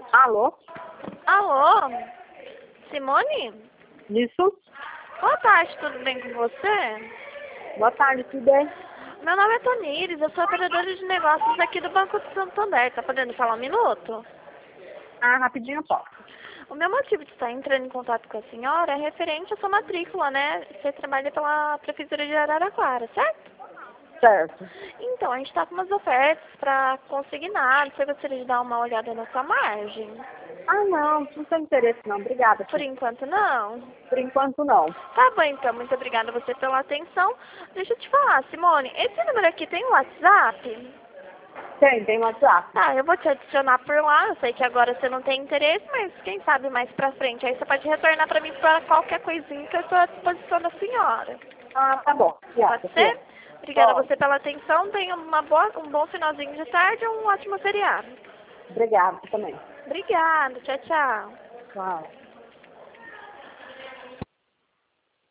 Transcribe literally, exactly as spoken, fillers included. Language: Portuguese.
Alô? Alô? Simone? Isso? Boa tarde, tudo bem com você? Boa tarde, tudo bem? Meu nome é Tonires, eu sou operadora de negócios aqui do Banco de Santander. Tá podendo falar um minuto? Ah, rapidinho eu posso. O meu motivo de estar entrando em contato com a senhora é referente à sua matrícula, né? Você trabalha pela Prefeitura de Araraquara, certo? Certo. Então, a gente está com umas ofertas para consignar. Você gostaria de dar uma olhada na sua margem? Ah, não, não tem interesse não. Obrigada. Por enquanto, não. Por enquanto, não. Tá bom, então. Muito obrigada a você pela atenção. Deixa eu te falar, Simone. Esse número aqui tem WhatsApp? Tem, tem WhatsApp. Tá, eu vou te adicionar por lá. Eu sei que agora você não tem interesse, mas quem sabe mais pra frente. Aí você pode retornar pra mim pra qualquer coisinha que eu estou à disposição da senhora. Ah, tá bom. Obrigada. Pode ser? Obrigada a Pode. você pela atenção. Tenha uma boa, um bom finalzinho de tarde e um ótimo feriado. Obrigada, você também. Obrigada. Tchau, tchau. Tchau.